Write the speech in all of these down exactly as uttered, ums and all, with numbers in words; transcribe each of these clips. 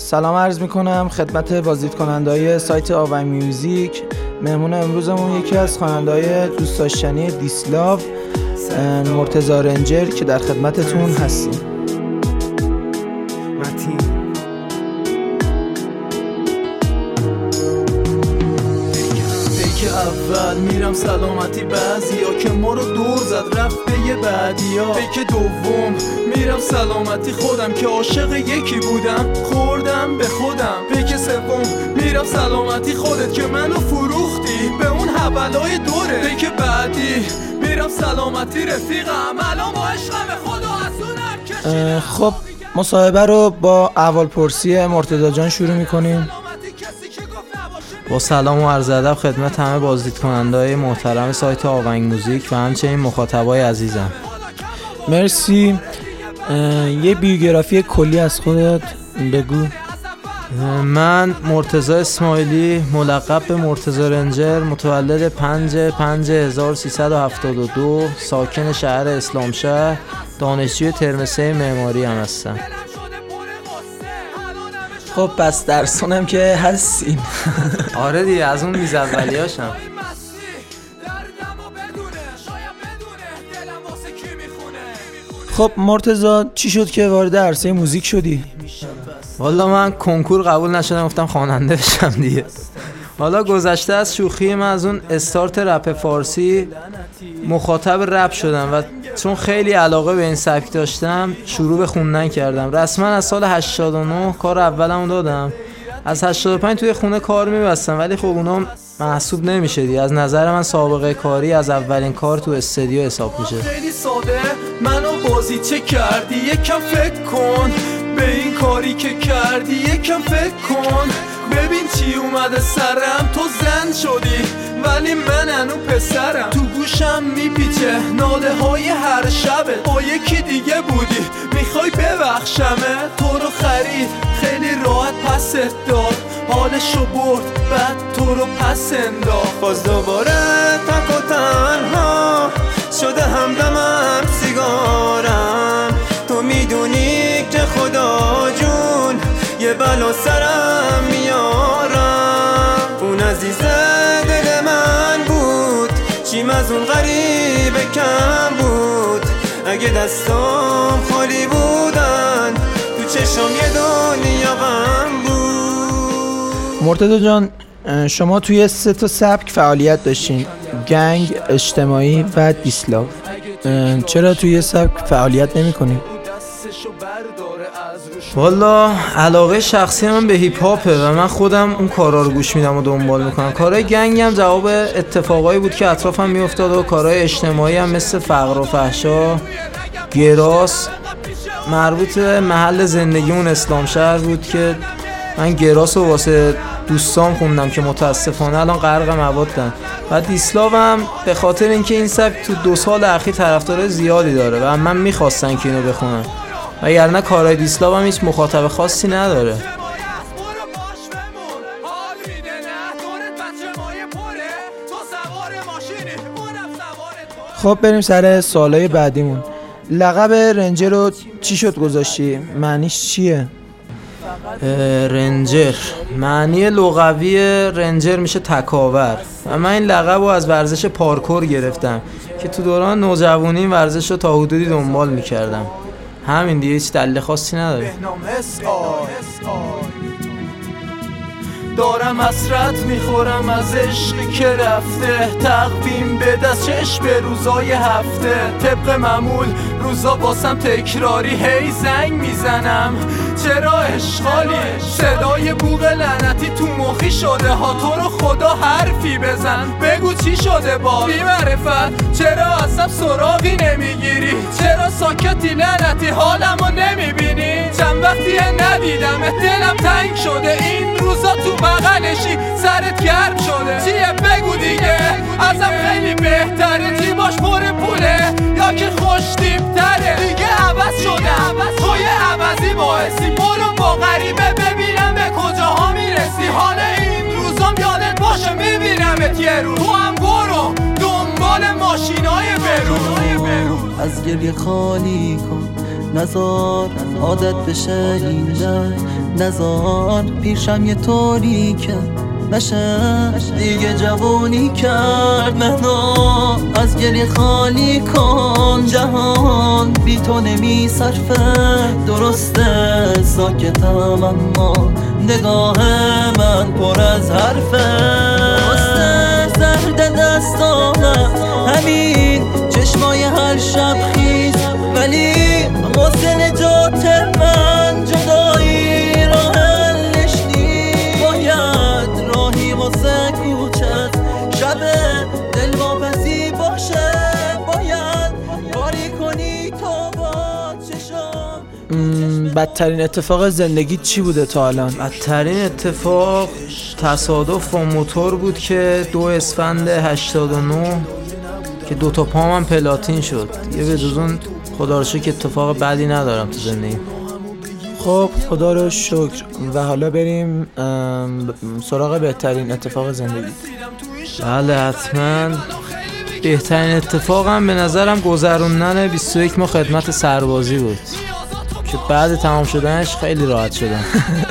سلام عرض میکنم خدمت بازدید کننده‌های سایت آونگ میوزیک. مهمون امروزمون یکی از خواننده‌های دوست داشتنی دیسلاو، مرتضی رنجر که در خدمتتون هستیم. اول میرم سلامتی بعضیا که ما رو دور زد رفت به یه بعدیا. بیک دوم میرم سلامتی خودم که عاشق یکی بودم خوردم به خودم. بیک سوم میرم سلامتی خودت که منو فروختی به اون حولای دوره. بیک بعدی میرم سلامتی رفیقم الان با عشقم به خدا از اونم. خب مصاحبه رو با احوالپرسی مرتضی جان شروع میکنیم. با سلام و عرض ادب خدمت همه بازدید کننده‌های محترم سایت آونگ موزیک و همچنین مخاطبای عزیزم. مرسی. یه بیوگرافی کلی از خودت بگو. من مرتضی اسماعیلی، ملقب به مرتضی رنجر، متولد پنج پنج هزار و سیصد و هفتاد و دو، ساکن شهر اسلامشهر، دانشجوی ترم سه معماری هم هستم. خب پس درسونم که هستین. آره دیگه، از اون میز اولیاشم. خب مرتضی چی شد که وارد عرصه موزیک شدی؟ والا من کنکور قبول نشدم، گفتم خواننده بشم دیگه. حالا گذشته از شوخی، من از اون استارت رپ فارسی مخاطب رپ شدم و چون خیلی علاقه به این سبک داشتم شروع به خوندن کردم. رسما از سال هشتاد و نه کار اولمو دادم. از هشتاد و پنج توی خونه کار میبستم، ولی خب اونا محسوب نمیشه دیگه. از نظر من سابقه کاری از اولین کار تو استودیو حساب میشه. خیلی ساده منو بازی چه کردی، یکم فکر کن به این کاری که کردی، یکم فکر کن ببین چی اومده سرم. تو زن شدی ولی من هنو پسرم. تو گوشم میپیچه ناله های هر شبه. با یکی دیگه بودی میخوای ببخشمه. تو رو خرید خیلی راحت پست داد، حالشو برد بعد تو رو پس انداخت. باز دوباره تک و تنها شده همدمم سیگارم. تو میدونی که خدا جون یه بلا سرم میارم. اون عزیزه دل من بود، چیم از اون غریبه کم بود. اگه دستام خالی بودن تو چشم یه دنیا غم بود. مرتضی جان شما توی سه تا سبک فعالیت داشتین: گنگ، اجتماعی و دیسلاو. چرا توی سبک فعالیت نمی کنی؟ والا علاقه شخصی من به هیپ هاپه و من خودم اون کارا رو گوش میدم و دنبال میکنم. کارهای گنگ هم جواب اتفاقایی بود که اطرافم میافتاد و کارهای اجتماعی هم مثل فقر و فحشا، گراس، مربوط به محل زندگیمون اسلامشهر بود که من گراس رو واسه دوستام خوندم که متاسفانه الان غرق موادن. و دیسلاو هم به خاطر اینکه این سبک تو دو سال اخیر طرفدار زیادی داره و من میخواستن که اینو بخونم، وگرنه کارهای دیسلاو هم هیچ مخاطب خاصی نداره. خب بریم سر سوالای بعدیمون. لقب رنجر رو چی شد گذاشتی؟ معنیش چیه؟ رنجر معنی لغوی رنجر میشه تکاور و من این لقب رو از ورزش پارکور گرفتم که تو دوران نوجوانی این ورزش رو تا حدودی دنبال میکردم. همین دیگه، هیچ دلیل خاصی نداره. دارم حسرت میخورم از عشقی که رفته، تقویم به دست چشم به روزای هفته. طبق معمول روزا باسم تکراری هی زنگ میزنم چرا اشغالی. صدای بوق لعنتی تو مخی شده ها. تو رو خدا حرفی بزن بگو چی شده با بی معرفت. چرا اصلا سراغی نمیگیری؟ چرا ساکتی لعنتی حالمو نمیبینی؟ چند وقتیه ندیدم دلم تنگ شده. این روزا تو بغلشی سرت گرم شده. چیه بگو دیگه، ازم خیلی بهتره. جیباش پر پوله یا که خوشتیب تره. دیگه عوض شده توی عوضی باعثی. برو با غریبه ببینم به کجاها میرسی. حال این روزام یادت باشه میبینمت یه روز. تو هم برو دنبال ماشینای برو. از گریه خالی کن، نزار عادت بشه این درد. نزار پیشم یه طوری که نشه دیگه جوانی کرد منو از گریه خالی کن جهان بی تو نمی صرفه درسته ساکتم اما نگاه من پر از حرفه درسته زرد دستامه همین چشمای هر شب خیز ولی واسه نجات من جدایی راه حلش نیست باید راهی واسه کوچت شب دل واپسی باشه باید کاری کنی تا با چشم. بدترین اتفاق زندگی چی بوده تا الان؟ بدترین اتفاق تصادف با موتور بود که دو اسفند هشتاد و نه که دوتا پامم پلاتین شد. یه به جز اون خدا رو شکر اتفاق بدی ندارم تو زندگی. خب خدا رو شکر. و حالا بریم سراغ بهترین اتفاق زندگی. بله حتما. بهترین اتفاقم به نظرم گذروندن بیست و یک ماه خدمت سربازی بود که بعد تمام شدنش خیلی راحت شدم.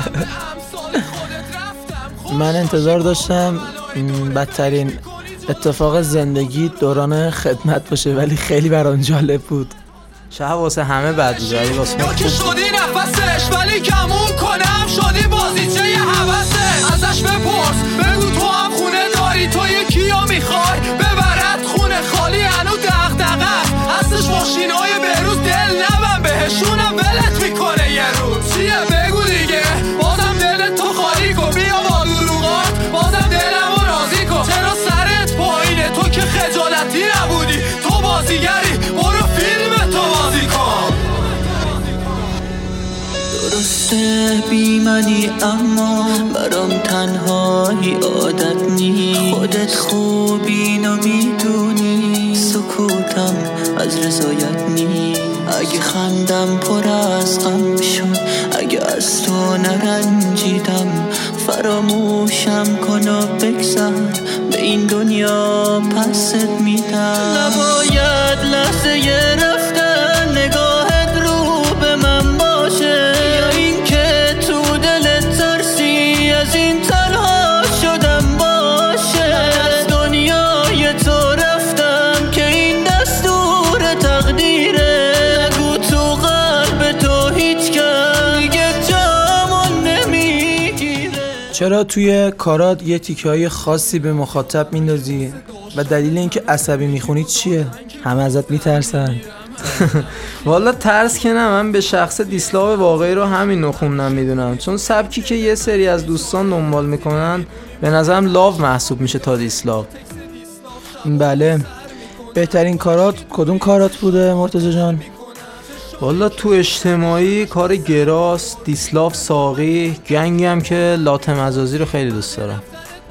من انتظار داشتم بدترین اتفاق زندگی دوران خدمت باشه ولی خیلی برام جالب بود. شاید واسه همه بد بود ولی واسه من که شدی نفسش ولی کمون کنم شدی بازیچه یه حوثه ازش بپرس بگو تو هم خونه داری تو یکیو میخوای ببرد خونه خالی هنو دغدغه هستش ماشینای بهروز دل نبن بهشونم ولت میکنه یه روز چیه بگو دیگه بازم دلت تو خالی کن بیا با دروغات بازم دلمو راضی کن چرا سرت پایینه تو که خجالتی نبودی تو بازیگری برو فیلم تو بازی کن. درسته بی منی اما برام تنهایی عادت نی خودت خوب اینو میدونی سکوتم از رضایت نی اگه خندم پر از غم شد اگه از تو نرنجیدم فراموشم کن و بگذر به این دنیا پست میدم نباید لحظه یه رفتن نگاهت رو به من باشه یا این که تو دلت ترسی از این تنها شدم باشه از دنیای تو رفتم که این دستور تقدیره نگو تو قلب تو هیچ کس دیگه جامون نمیگیره. چرا توی کارات یه تیکه های خاصی به مخاطب میندازی و دلیل اینکه عصبی میخونی چیه؟ همه ازت میترسن. والا ترس که نه، من به شخص دیسلاو واقعی رو همین نخوندم میدونم، چون سبکی که یه سری از دوستان دنبال میکنن به نظرم لاو محسوب میشه تا دیسلاو. بله. بهترین کارات کدوم کارات بوده مرتضی جان؟ والا تو اجتماعی کار گراس، دیسلاو، ساقی، گنگم که لاتم عزازی رو خیلی دوست دارم.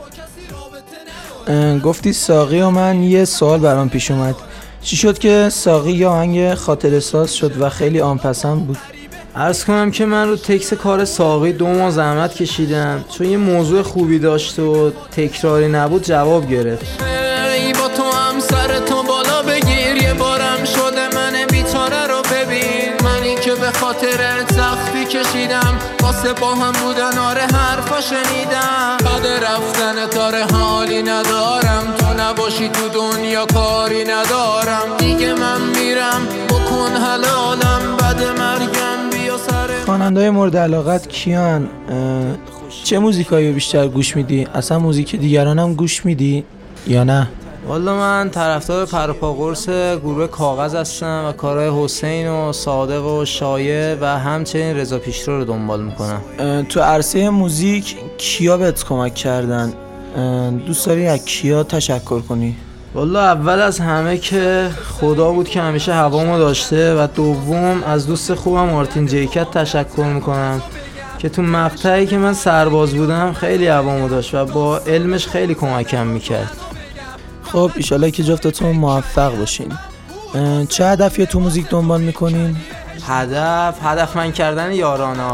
گفتی ساقی و من یه سوال برام پیش اومد، چی شد که ساقی یا آهنگ خاطره ساز شد و خیلی آنپسند بود؟ عرض کنم که من رو تکس کار ساقی دو ماه زحمت کشیدم، چون یه موضوع خوبی داشت و تکراری نبود جواب گرفت. ای با تو هم سر تو بالا بگیر، یه بارم شده من بیچاره رو ببین، منی که به خاطر سختی کشیدم، واسه با هم بودن آره حرفا شنیدم، بعد رفتن تاره حالی ندارم، تو نباشی تو دنیا کاری ندارم، دیگه من میرم بکن حلالم، بعد مرگم بیا سر. خواننده‌های مورد علاقت کیان؟ چه موزیکایی بیشتر گوش میدی؟ اصلا موزیک دیگران هم گوش میدی یا نه؟ والا من طرفدار پروپا قرص گروه کاغذ هستم و کارهای حسین و صادق و شایع و همچنین رضا پیشرو رو دنبال میکنم. تو عرصه موزیک کیا بهت کمک کردن؟ دوست داری از کیا تشکر کنی؟ والا اول از همه که خدا بود که همیشه هوامو داشته، و دوم از دوست خوبم مارتین جیکت تشکر میکنم که تو مقطعی که من سرباز بودم خیلی هوامو داشت و با علمش خیلی کمکم میکرد. خب ایشالله که جفتتون موفق باشین. چه هدفی تو موزیک دنبال میکنین؟ هدف هدف من کردن یارانا.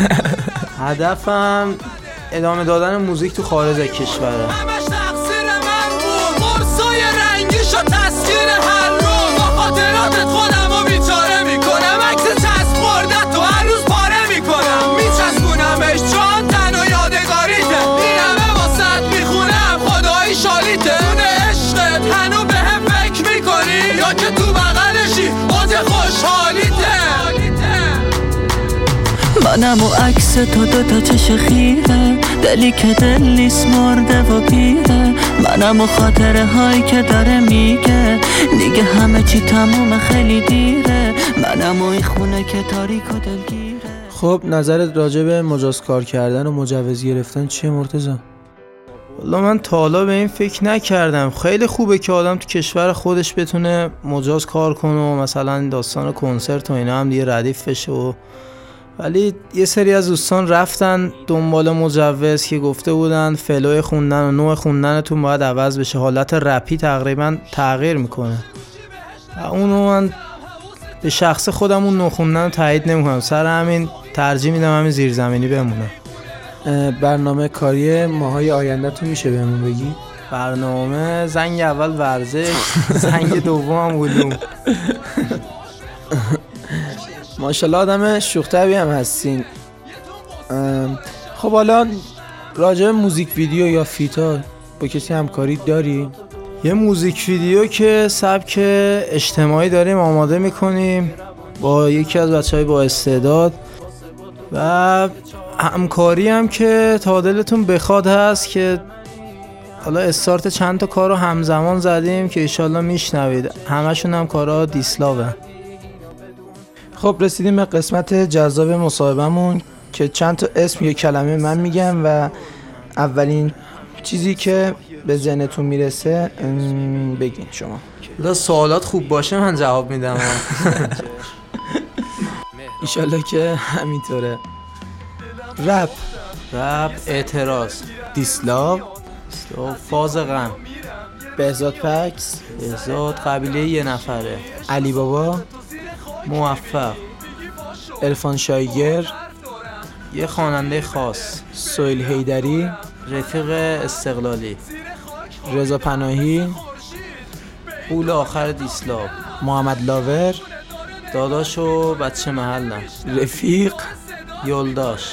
هدفم ادامه دادن موزیک تو خارج از کشوره. منم و عکس تو دوتا چش خیره، دلی که دل نیست مرده و پیره. منم و خاطره هایی که داره میگه دیگه همه چی تموم خیلی دیره. منم و این خونه که تاریک و دلگیره. خب نظرت راجع به مجاز کار کردن و مجوز گرفتن چیه مرتضی؟ والله من تا حالا به این فکر نکردم. خیلی خوبه که آدم تو کشور خودش بتونه مجاز کار کنه و مثلا داستان کنسرت و اینا هم دیگه ردیف بشه و ولی یه سری از دوستان رفتن دنبال مجوز که گفته بودن فلوی خوندن و نوع خوندنتون باید عوض بشه، حالت رپی تقریبا تغییر میکنه. اونو من به شخص خودم اون نوع خوندن رو تایید نمیکنم، سر همین ترجیح میدم همین زیرزمینی بمونه. برنامه کاری ماهای آینده تو میشه بهمون بگی؟ برنامه زنگ اول ورزش، زنگ دوم علوم. ماشاءالله آدم شوخ طبعی هم هستین. خب حالا راجع به موزیک ویدیو یا فیتا با کسی همکاری داری؟ یه موزیک ویدیو که سبک اجتماعی داریم آماده میکنیم با یکی از بچهای با استعداد و همکاری هم که تا دلتون بخواد هست که حالا استارت چند تا کارو همزمان زدیم که ایشالله میشنوید. همشون هم کارا دیسلاوه. خب رسیدیم به قسمت جذاب مصاحبهمون که چند تا اسم یک کلمه من میگم و اولین چیزی که به ذهنتون میرسه بگین شما. حالا سوالات خوب باشه من جواب میدم. ایشالله که همینطوره. رپ رپ اعتراض، دیسلاو، فاز غم، بهزاد پکس، بهزاد قبیله یه نفره، علی بابا، موفق، عرفان شایگر، یه خواننده خاص، سهیل حیدری، رفیق استقلالی، رضا پناهی، پول آخر دیسلاو، محمد لاور، داداش و بچه محلم، رفیق، یلداش،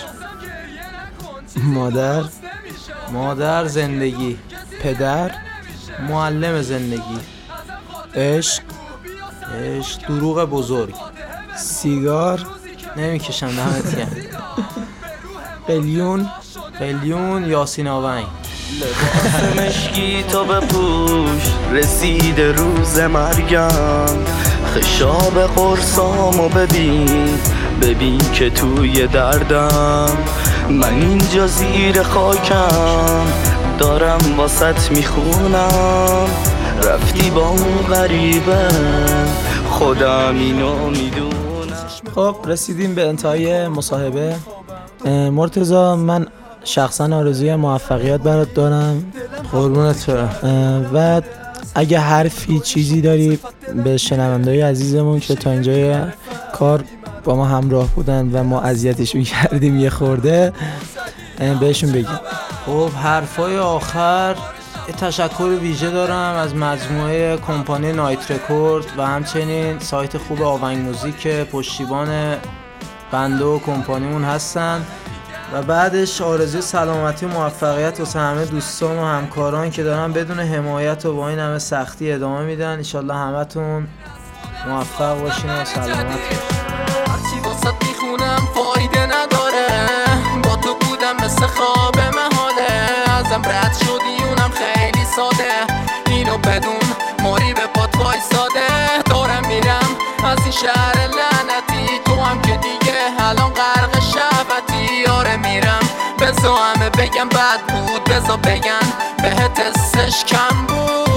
مادر، مادر زندگی، پدر، معلم زندگی، عشق، عشق دروغ بزرگ، سیگار، نمیکشم دمت گرم، قلیون، قلیون یاسین آونگ. لباس مشکی تو بپوش رسیده روز مرگم، خشاب قرصامو ببین ببین که توی دردم، من اینجا زیر خاکم دارم واسط میخونم، رفتی با اون غریبه خودم اینو میدونم. خب رسیدیم به انتهای مصاحبه. مرتضی من شخصا آرزوی موفقیت برات دارم. قربونت برم. و اگه حرفی چیزی داری به شنونده‌های عزیزمون که تا اینجای کار با ما همراه بودن و ما اذیتشون کردیم یه خورده بهشون بگیم. خب حرفای آخر یه تشکر ویژه دارم از مجموعه کمپانی نایت رکورد و همچنین سایت خوب آونگ موزیک که پشتیبان بنده و کمپانیمون هستن و بعدش آرزوی سلامتی و موفقیت واسه همه دوستان و همکاران که دارن بدون حمایت و با این همه سختی ادامه میدن. انشالله همتون موفق باشین و سلامت باشین. هرچی واسه میخونم فایده نداره، با تو بودم مثل خواب محاله، ازم رد شدی اونم خیلی ساده، اینو بدون ماری به پات وایساده، دارم میرم از این شهر لعنتی، تو هم که دیگه الان غرق شهوتی، آره میرم بزا همه بگم بد بود، بزا بگن بهت استش کم بود.